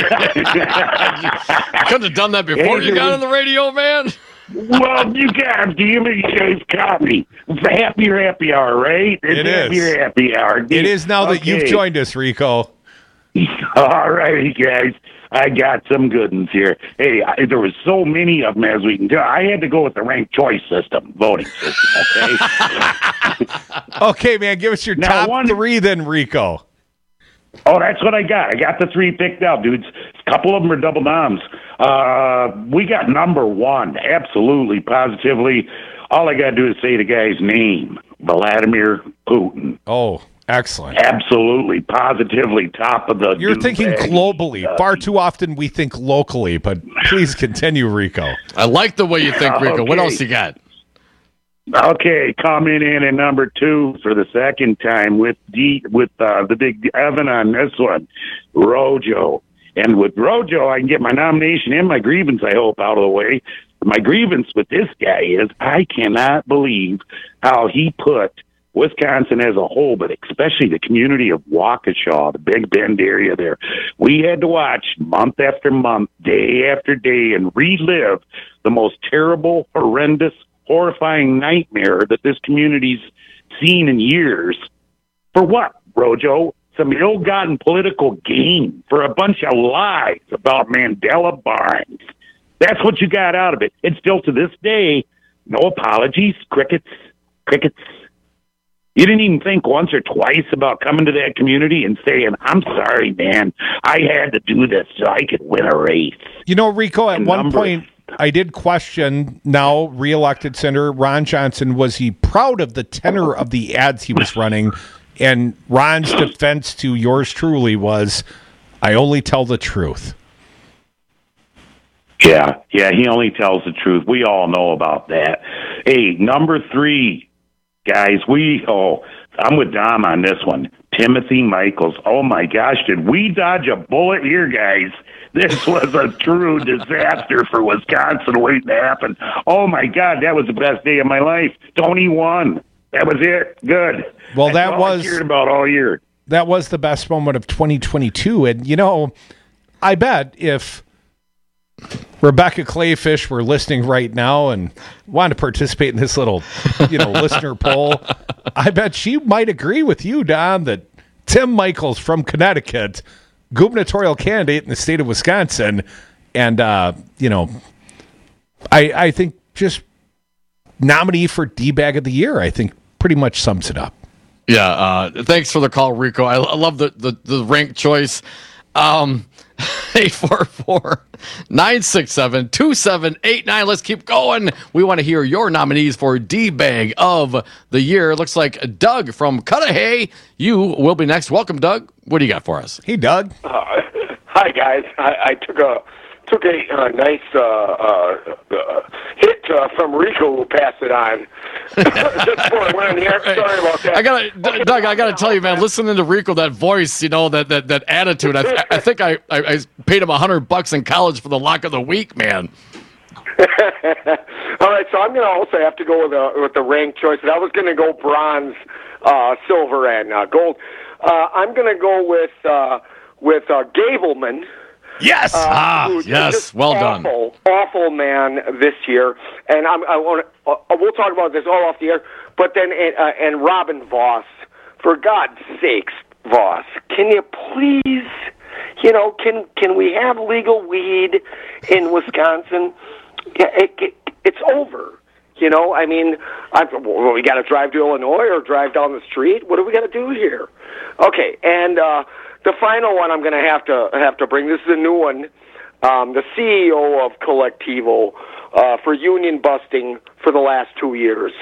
I couldn't have done that before you got on the radio, man. Well, you guys, damn it, you guys caught me. It's a happy hour, right? It is. Happy hour. It is now that you've joined us, Rico. All right, guys. I got some good ones here. Hey, there was so many of them as we can do. I had to go with the ranked choice system, voting system, okay? Okay, man, give us your top three then, Rico. Oh, that's what I got. I got the three picked out, dudes. A couple of them are double noms. We got number one, absolutely, positively. All I got to do is say the guy's name, Vladimir Putin. Oh, excellent. Absolutely, positively, top of the... You're thinking globally. Far too often we think locally, but please continue, Rico. I like the way you think, Rico. What else you got? Okay, coming in at number two for the second time with the big Evan on this one, Rojo. And with Rojo, I can get my nomination and my grievance, I hope, out of the way. My grievance with this guy is I cannot believe how he put Wisconsin as a whole, but especially the community of Waukesha, the Big Bend area there. We had to watch month after month, day after day, and relive the most terrible, horrendous, horrifying nightmare that this community's seen in years. For what, Rojo? Some ill-gotten political gain for a bunch of lies about Mandela Barnes. That's what you got out of it. And still to this day, no apologies, crickets. You didn't even think once or twice about coming to that community and saying, I'm sorry, man, I had to do this so I could win a race. You know, Rico, at one point, I did question now re-elected Senator Ron Johnson, was he proud of the tenor of the ads he was running? And Ron's defense to yours truly was, I only tell the truth. Yeah, he only tells the truth. We all know about that. Hey, number three, guys, I'm with Dom on this one. Timothy Michaels. Oh, my gosh, did we dodge a bullet here, guys? This was a true disaster for Wisconsin waiting to happen. Oh, my God, that was the best day of my life. Tony won. That was it. Good. Well, That's all I cared about all year. That was the best moment of 2022. And, you know, I bet if Rebecca Clayfish were listening right now and wanted to participate in this little, listener poll, I bet she might agree with you, Don, that Tim Michaels from Connecticut, gubernatorial candidate in the state of Wisconsin, and, I think just nominee for D-Bag of the Year, I think pretty much sums it up. Yeah, thanks for the call, Rico. I love the ranked choice. 844-967-2789. Let's keep going. We want to hear your nominees for D-Bag of the Year. It looks like Doug from Cudahy. You will be next. Welcome, Doug. What do you got for us? Hey, Doug. Hi, guys. I took a nice hit from Rico who passed it on. Just before I went on the air. Sorry about that. Doug, I gotta tell you, man, listening to Rico, that voice, that attitude, I think I paid him $100 in college for the lock of the week, man. All right, so I'm gonna also have to go with the ranked choice. I was gonna go bronze, silver, and gold. I'm gonna go with Gableman. Yes. Yes. Well done. Awful man this year, and we'll talk about this all off the air. But then, and Robin Voss, for God's sakes, Voss, can you please, can we have legal weed in Wisconsin? It's over. I mean, we got to drive to Illinois or drive down the street. What do we got to do here? Okay, and the final one I'm going to have to bring. This is a new one. The CEO of Collectivo for union busting for the last 2 years.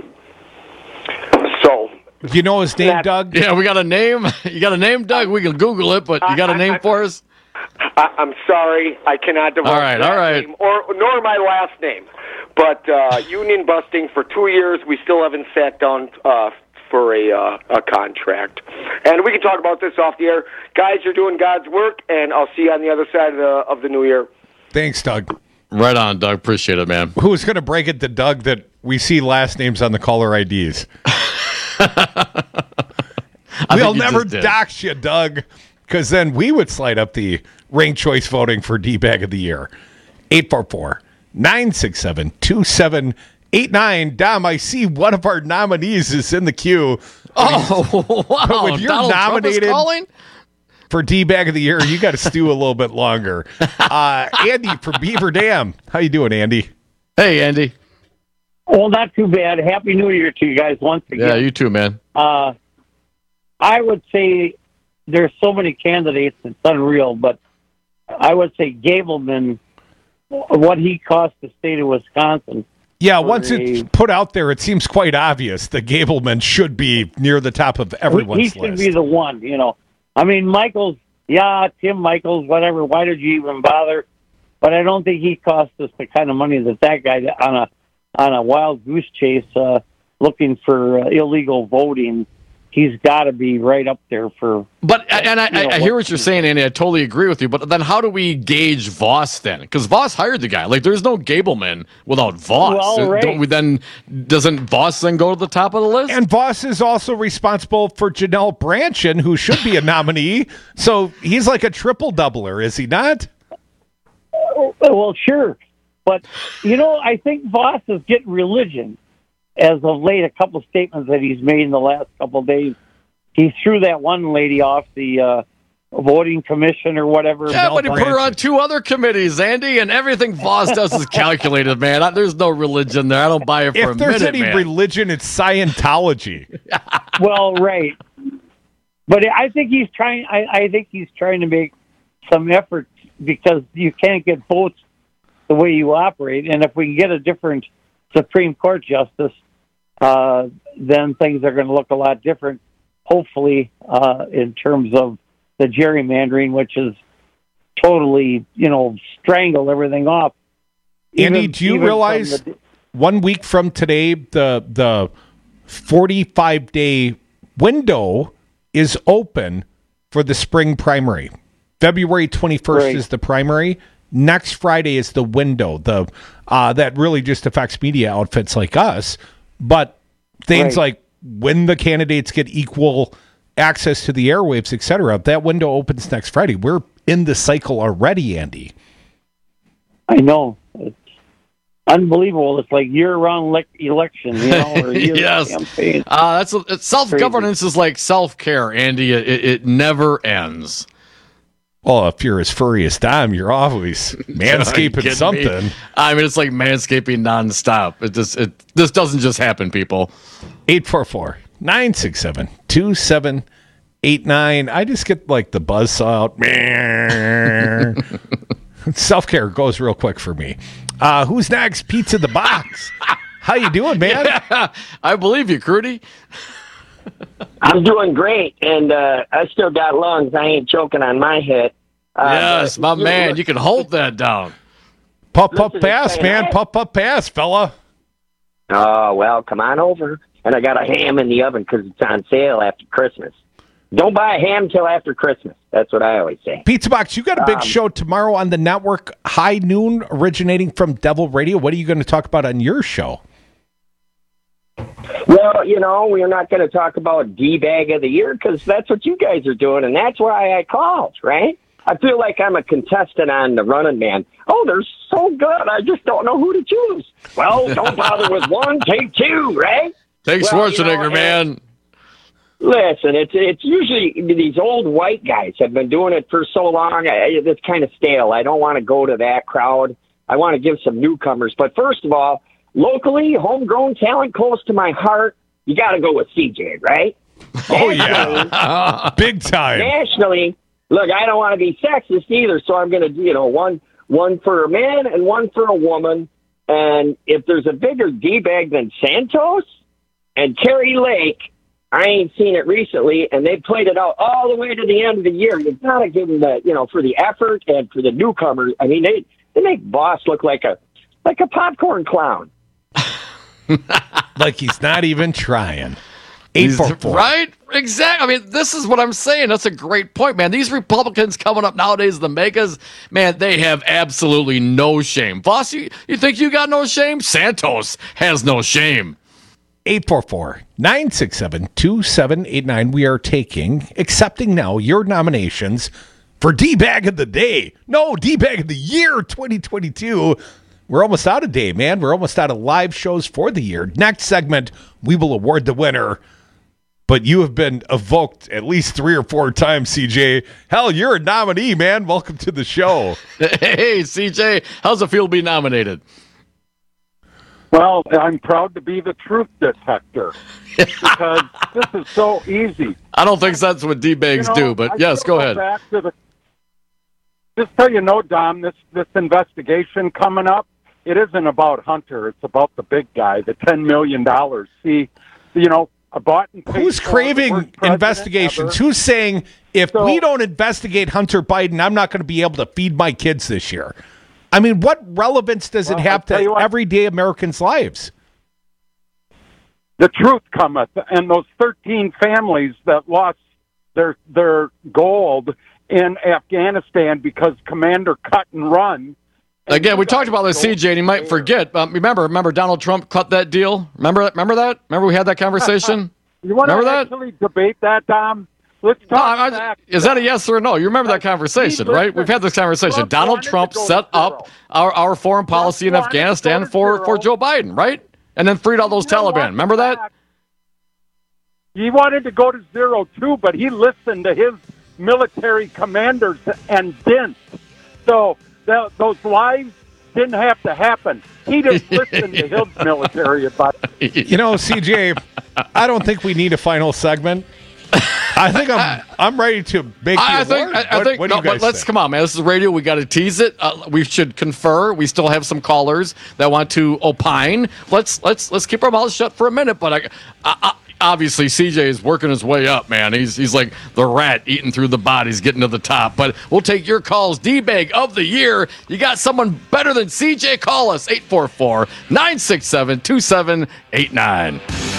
So. You know his name, Doug? Yeah, we got a name. You got a name, Doug? We can Google it, but you got a name for us? I'm sorry, I cannot divulge that name, nor my last name. But union busting for 2 years, we still haven't sat down for a contract. And we can talk about this off the air. Guys, you're doing God's work, and I'll see you on the other side of the new year. Thanks, Doug. Right on, Doug. Appreciate it, man. Who's going to break it to Doug that we see last names on the caller IDs? We'll never dox you, Doug, because then we would slide up the ranked choice voting for D-Bag of the Year. 844-967-2789. Dom, I see one of our nominees is in the queue. Oh, wow. But when you're Donald nominated for D-Bag of the Year, you got to stew a little bit longer. Andy from Beaver Dam. How you doing, Andy? Hey, Andy. Well, not too bad. Happy New Year to you guys once again. Yeah, you too, man. I would say there's so many candidates, it's unreal, but I would say Gableman, what he cost the state of Wisconsin. Yeah, once it's put out there, it seems quite obvious that Gableman should be near the top of everyone's list. He should be the one, I mean, Michaels, Tim Michaels, whatever, why did you even bother? But I don't think he cost us the kind of money that guy on a wild goose chase looking for illegal voting. He's got to be right up there for. But I hear what you're saying, Andy. I totally agree with you. But then, how do we gauge Voss then? Because Voss hired the guy. Like, there's no Gableman without Voss. Well, right. Doesn't Voss then go to the top of the list? And Voss is also responsible for Janelle Brandtjen, who should be a nominee. So he's like a triple doubler, is he not? Well, sure, but I think Voss is getting religion. As of late, a couple of statements that he's made in the last couple of days, he threw that one lady off the voting commission or whatever. Yeah, but he put her on 2 other committees, Andy, and everything Voss does is calculated, man. There's no religion there. I don't buy it for a minute, If there's any religion, it's Scientology. Well, right. But I think he's trying. I think he's trying to make some effort because you can't get votes the way you operate, and if we can get a different Supreme Court justice, then things are going to look a lot different, hopefully, in terms of the gerrymandering, which is totally, strangle everything off. Andy, do you realize 1 week from today, the 45-day window is open for the spring primary? February 21st is the primary. Next Friday is the window. That really just affects media outfits like us. But things like when the candidates get equal access to the airwaves, et cetera, that window opens next Friday. We're in the cycle already, Andy. I know. It's unbelievable. It's like year-round election, or year-round campaign. Self-governance is like self-care, Andy. It never ends. Well, if you're as furry as Dom, you're always manscaping something. I mean, it's like manscaping nonstop. This doesn't just happen, people. 844-967-2789. I just get like the buzzsaw out. Self-care goes real quick for me. Who's next? Pizza the Box. How you doing, man? Yeah, I believe you, Crudy. I'm doing great, and I still got lungs. I ain't choking on my head. Yes, my man. You can hold that down. Puff pass, man. Puff pass, fella. Oh, well, come on over. And I got a ham in the oven because it's on sale after Christmas. Don't buy a ham till after Christmas. That's what I always say. Pizza Box, you got a big show tomorrow on the network, High Noon, originating from Devil Radio. What are you going to talk about on your show? Well, we're not going to talk about D-Bag of the Year because that's what you guys are doing, and that's why I called, right? I feel like I'm a contestant on the Running Man. Oh, they're so good. I just don't know who to choose. Well, don't bother with one, take 2, right? Take Schwarzenegger, man. Listen, it's usually these old white guys have been doing it for so long. It's kind of stale. I don't want to go to that crowd. I want to give some newcomers. But first of all, locally, homegrown talent close to my heart, you got to go with CJ, right? Oh, yeah. Big time. Nationally, look, I don't want to be sexist either, so I'm going to, one for a man and one for a woman. And if there's a bigger D-bag than Santos and Kerry Lake, I ain't seen it recently, and they played it out all the way to the end of the year. You've got to give them the, for the effort and for the newcomers. I mean, they make Boss look like a popcorn clown. Like he's not even trying. 844. Right? Exactly. I mean, this is what I'm saying. That's a great point, man. These Republicans coming up nowadays, the megas, man, they have absolutely no shame. Boss, you think you got no shame? Santos has no shame. 844-967-2789. We are accepting now your nominations for D-Bag of the Day. No, D-Bag of the Year 2022. We're almost out of day, man. We're almost out of live shows for the year. Next segment, we will award the winner. But you have been evoked at least 3 or 4 times, CJ. Hell, you're a nominee, man. Welcome to the show. Hey, CJ, how's it feel to be nominated? Well, I'm proud to be the truth detector because this is so easy. I don't think that's what D-Bags do, but yes, go ahead. Just so you know, Dom, this investigation coming up, it isn't about Hunter. It's about the big guy, the $10 million. See, I bought and paid. Who's craving investigations? Who's saying, if we don't investigate Hunter Biden, I'm not going to be able to feed my kids this year? I mean, what relevance does it have to everyday Americans' lives? The truth cometh, and those 13 families that lost their gold in Afghanistan because Commander cut and run. Again, we talked about this, CJ, and you might forget. Remember Donald Trump cut that deal? Remember that? Remember we had that conversation? You want to actually debate that, Dom? Let's talk back. Is that a yes or a no? You remember that conversation, right? We've had this conversation. Donald Trump set up our foreign policy in Afghanistan for Joe Biden, right? And then freed all those Taliban. Remember that? He wanted to go to 0 too, but he listened to his military commanders and didn't. So those lives didn't have to happen. He just listened to his military advice. CJ, I don't think we need a final segment. I think I'm ready to make the award. I think. But let's come on, man. This is radio. We got to tease it. We should confer. We still have some callers that want to opine. Let's keep our mouths shut for a minute. But obviously, CJ is working his way up, man. He's like the rat eating through the bodies, getting to the top. But we'll take your calls. D-Bag of the Year. You got someone better than CJ? Call us 844-967-2789.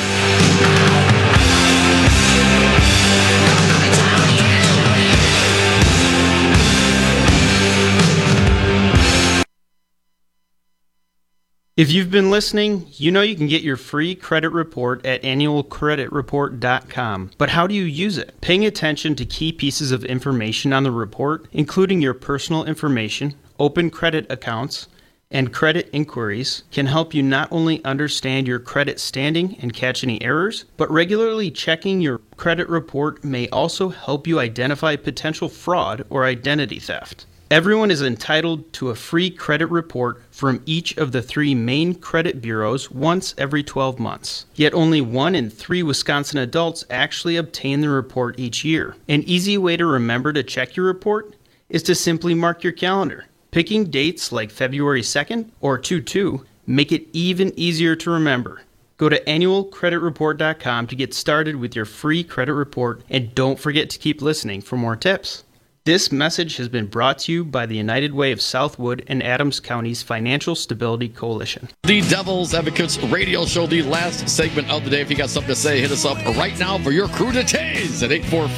If you've been listening, you know you can get your free credit report at annualcreditreport.com. But how do you use it? Paying attention to key pieces of information on the report, including your personal information, open credit accounts, and credit inquiries, can help you not only understand your credit standing and catch any errors, but regularly checking your credit report may also help you identify potential fraud or identity theft. Everyone is entitled to a free credit report from each of the 3 main credit bureaus once every 12 months. Yet only 1 in 3 Wisconsin adults actually obtain the report each year. An easy way to remember to check your report is to simply mark your calendar. Picking dates like February 2nd or 2/2 make it even easier to remember. Go to annualcreditreport.com to get started with your free credit report, and don't forget to keep listening for more tips. This message has been brought to you by the United Way of Southwood and Adams County's Financial Stability Coalition. The Devil's Advocates radio show, the last segment of the day. If you got something to say, hit us up right now for your crew to tase at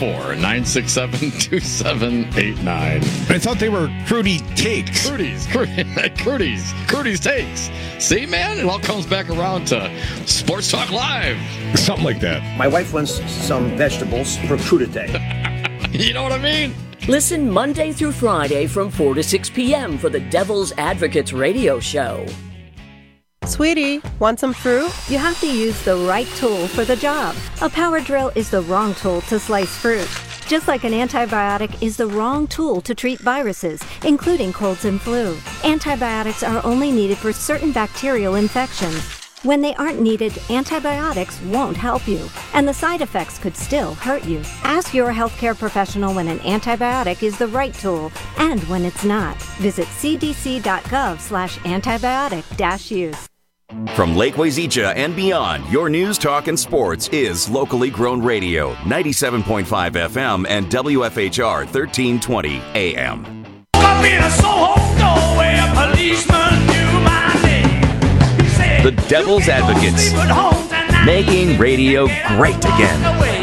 844-967-2789. I thought they were Crudy Takes. Crudy's Takes. See, man, it all comes back around to Sports Talk Live. Something like that. My wife wants some vegetables for crudité. You know what I mean? Listen Monday through Friday from 4 to 6 p.m. for the Devil's Advocates radio show. Sweetie, want some fruit? You have to use the right tool for the job. A power drill is the wrong tool to slice fruit. Just like an antibiotic is the wrong tool to treat viruses, including colds and flu. Antibiotics are only needed for certain bacterial infections. When they aren't needed, antibiotics won't help you, and the side effects could still hurt you. Ask your healthcare professional when an antibiotic is the right tool and when it's not. Visit cdc.gov/antibiotic-use. From Lake Wazeecha and beyond, your news, talk, and sports is locally grown radio, 97.5 FM and WFHR 1320 AM. Up in a Soho store where a policeman knew my name. He said, The Devil's Advocates, making radio great again.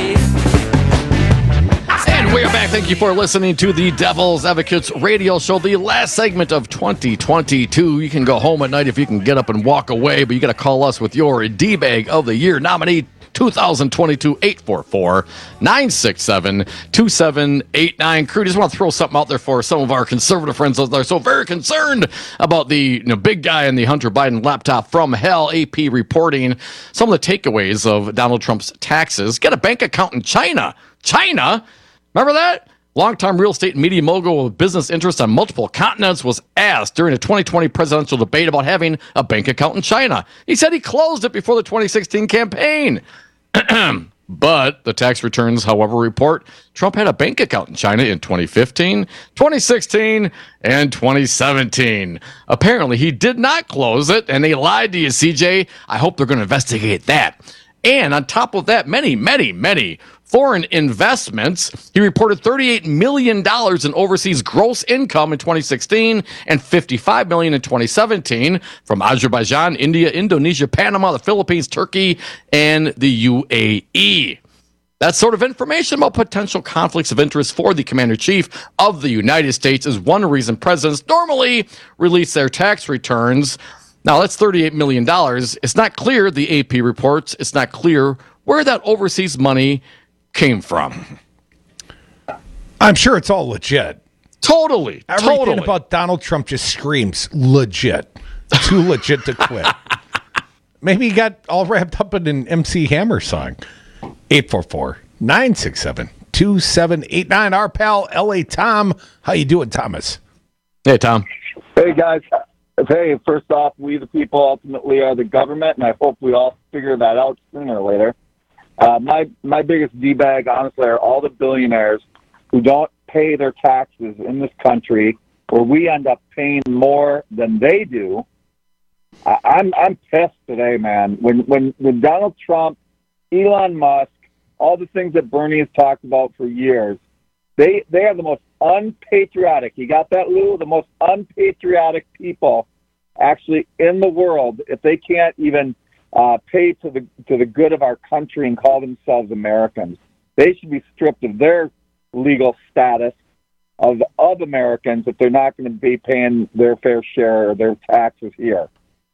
And we are back. Thank you for listening to the Devil's Advocates radio show, the last segment of 2022. You can go home at night if you can get up and walk away, but you got to call us with your D-Bag of the Year nominee 2022 844-967-2789. Crew, just want to throw something out there for some of our conservative friends out there. So very concerned about the big guy in the Hunter Biden laptop from hell. AP reporting some of the takeaways of Donald Trump's taxes. Get a bank account in China. China? Remember that? Longtime real estate and media mogul with business interests on multiple continents was asked during a 2020 presidential debate about having a bank account in China. He said he closed it before the 2016 campaign. But the tax returns, however, report Trump had a bank account in China in 2015, 2016, and 2017. Apparently, he did not close it, and they lied to you, CJ. I hope they're going to investigate that. And on top of that, many foreign investments. He reported $38 million in overseas gross income in 2016 and $55 million in 2017 from Azerbaijan, India, Indonesia, Panama, the Philippines, Turkey, and the UAE. That sort of information about potential conflicts of interest for the commander-in-chief of the United States is one reason presidents normally release their tax returns. Now, that's $38 million. It's not clear, the AP reports, it's not clear where that overseas money came from. I'm sure it's all legit. Totally. Everything about Donald Trump just screams legit. Too legit to quit. Maybe he got all wrapped up in an MC Hammer song. 844-967-2789. Our pal, L.A. Tom. How you doing, Thomas? Hey, Tom. Hey, guys. Hey, first off, we the people ultimately are the government, and I hope we all figure that out sooner or later. My biggest D-bag, honestly, are all the billionaires who don't pay their taxes in this country, where we end up paying more than they do. I'm pissed today, man. When Donald Trump, Elon Musk, all the things that Bernie has talked about for years, they are the most unpatriotic. You got that, Lou? The most unpatriotic people actually in the world. If they can't even pay to the good of our country and call themselves Americans, they should be stripped of their legal status of Americans if they're not going to be paying their fair share of their taxes here.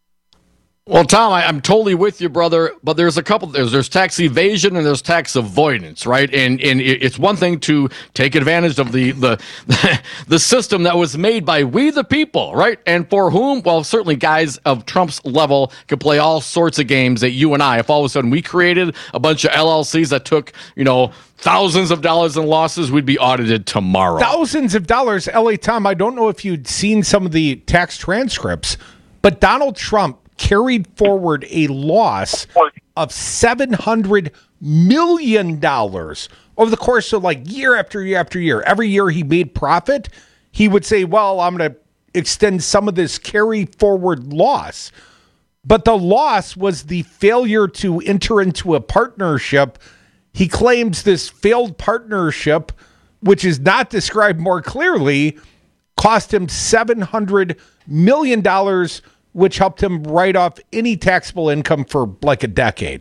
Well, Tom, I'm totally with you, brother. But there's a couple. There's tax evasion and there's tax avoidance, right? And it's one thing to take advantage of the system that was made by we the people, right? And for whom, well, certainly guys of Trump's level could play all sorts of games that you and I. If all of a sudden we created a bunch of LLCs that took, thousands of dollars in losses, we'd be audited tomorrow. Thousands of dollars, L.A. Tom. I don't know if you'd seen some of the tax transcripts, but Donald Trump carried forward a loss of $700 million over the course of year after year after year. Every year he made profit, he would say, well, I'm going to extend some of this carry forward loss. But the loss was the failure to enter into a partnership. He claims this failed partnership, which is not described more clearly, cost him $700 million, which helped him write off any taxable income for a decade.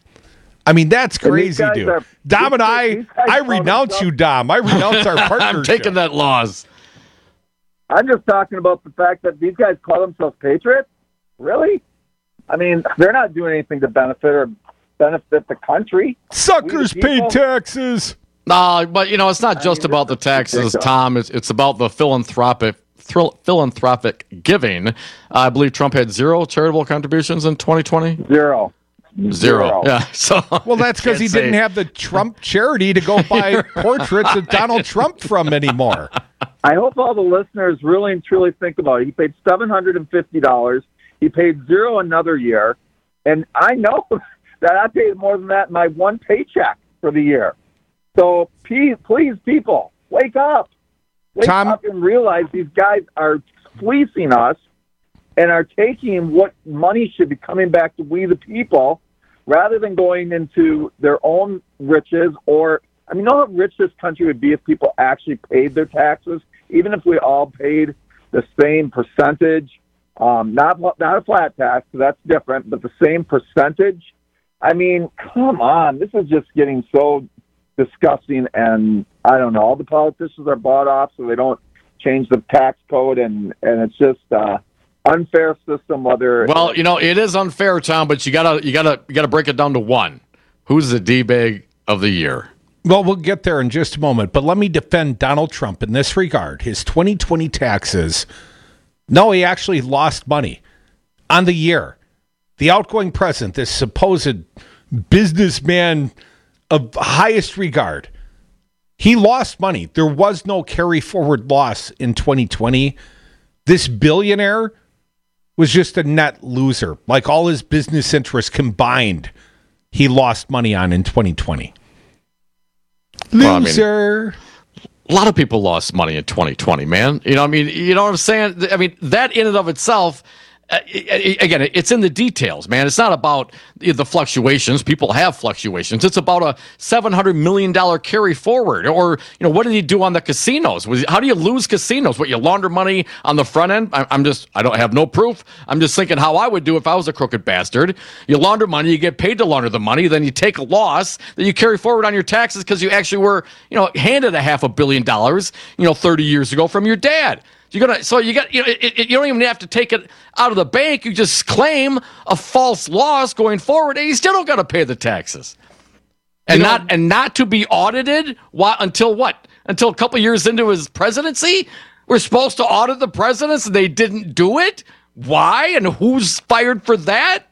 I mean, that's crazy, dude. Dom and I renounce you, Dom. I renounce our partnership. I'm taking that loss. I'm just talking about the fact that these guys call themselves patriots. Really? I mean, they're not doing anything to benefit the country. Suckers pay taxes. No, but it's not just about the taxes, Tom. It's about the philanthropic philanthropic giving. I believe Trump had 0 charitable contributions in 2020. Zero. Yeah. So well, that's because he didn't have the Trump charity to go buy portraits of Donald Trump from anymore. I hope all the listeners really and truly think about it. He paid $750. He paid 0 another year. And I know that I paid more than that in my one paycheck for the year. So please, people, wake up. Wake up and realize these guys are fleecing us and are taking what money should be coming back to we the people rather than going into their own riches. Or, I mean, you know how rich this country would be if people actually paid their taxes, even if we all paid the same percentage, not a flat tax, so that's different, but the same percentage. I mean, come on. This is just getting so disgusting, and I don't know. All the politicians are bought off so they don't change the tax code, and it's just unfair system. Well, it is unfair, Tom, but you gotta break it down to one. Who's the D-bag of the year? Well, we'll get there in just a moment, but let me defend Donald Trump in this regard. His 2020 taxes, no, he actually lost money on the year. The outgoing president, this supposed businessman of highest regard, he lost money. There was no carry forward loss in 2020. This billionaire was just a net loser. Like all his business interests combined, he lost money on in 2020. Loser. A lot of people lost money in 2020, man. You know what I'm saying? I mean, that in and of itself, again, it's in the details, man. It's not about the fluctuations. People have fluctations. It's about a $700 million carry forward. Or, what did he do on the casinos? How do you lose casinos? What, you launder money on the front end? I don't have no proof. I'm just thinking how I would do if I was a crooked bastard. You launder money, you get paid to launder the money, then you take a loss that you carry forward on your taxes because you actually were, handed $500 million, 30 years ago from your dad. You don't even have to take it out of the bank. You just claim a false loss going forward, and you still don't got to pay the taxes, and not to be audited. Until what? Until a couple years into his presidency, we're supposed to audit the presidents, and they didn't do it. Why? And who's fired for that?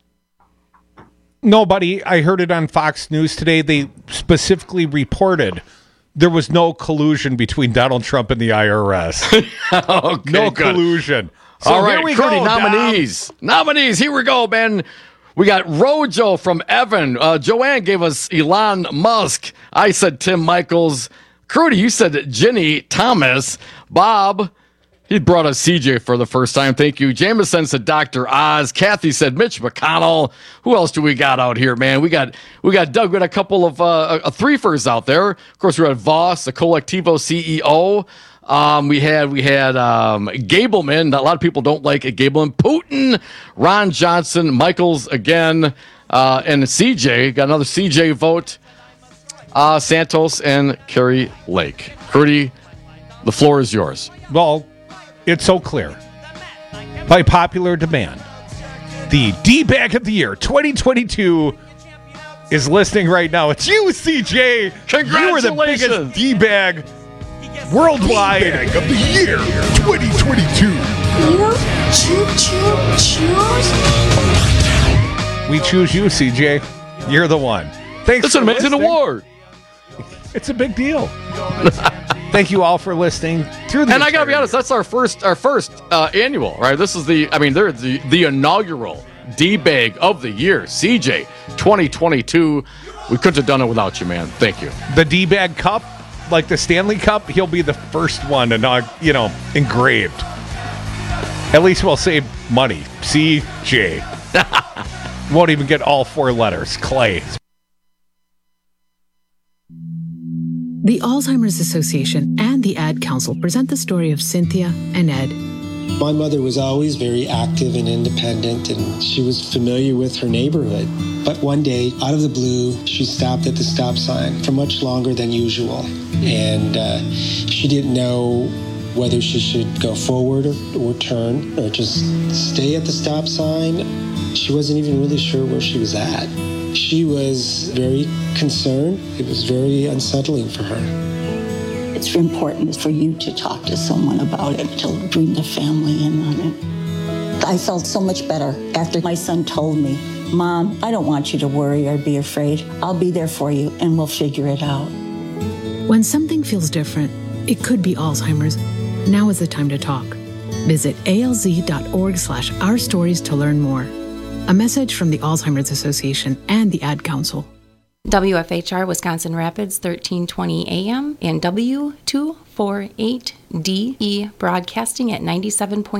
Nobody. I heard it on Fox News today. They specifically reported there was no collusion between Donald Trump and the IRS. Okay, no good. collusion. So all right, here we Crudy, go. Nominees. Here we go, man. We got Rojo from Evan. Joanne gave us Elon Musk. I said Tim Michaels. Crudy, you said Ginny Thomas. Bob, he brought us CJ for the first time. Thank you. Jameson said Dr. Oz. Kathy said Mitch McConnell. Who else do we got out here, man? We got Doug. We got a couple of threefers out there. Of course, we had Voss, the Collectivo CEO. We had Gableman. A lot of people don't like Gableman. Putin, Ron Johnson, Michaels again, and CJ. Got another CJ vote. Santos and Kerry Lake. Crudy, the floor is yours. Well, it's so clear. By popular demand, the D-Bag of the Year 2022 is listening right now. It's you, CJ. Congratulations. You are the biggest D-Bag worldwide. D-Bag of the Year 2022. We choose you, CJ. You're the one. Thanks. It's an amazing award. It's a big deal. Thank you all for listening through the. And I gotta be honest, that's our first annual, right? This is they're the inaugural D-Bag of the Year, CJ 2022. We couldn't have done it without you, man. Thank you. The D-Bag Cup, like the Stanley Cup, he'll be the first one engraved. At least we'll save money. CJ. Won't even get all 4 letters. Clay. The Alzheimer's Association and the Ad Council present the story of Cynthia and Ed. My mother was always very active and independent, and she was familiar with her neighborhood. But one day, out of the blue, she stopped at the stop sign for much longer than usual. And she didn't know whether she should go forward or turn or just stay at the stop sign. She wasn't even really sure where she was at. She was very concerned. It was very unsettling for her. It's important for you to talk to someone about it, to bring the family in on it. I felt so much better after my son told me, Mom, I don't want you to worry or be afraid. I'll be there for you and we'll figure it out. When something feels different, it could be Alzheimer's. Now is the time to talk. Visit alz.org/ourstories to learn more. A message from the Alzheimer's Association and the Ad Council. WFHR Wisconsin Rapids 1320 AM and W248DE broadcasting at 97.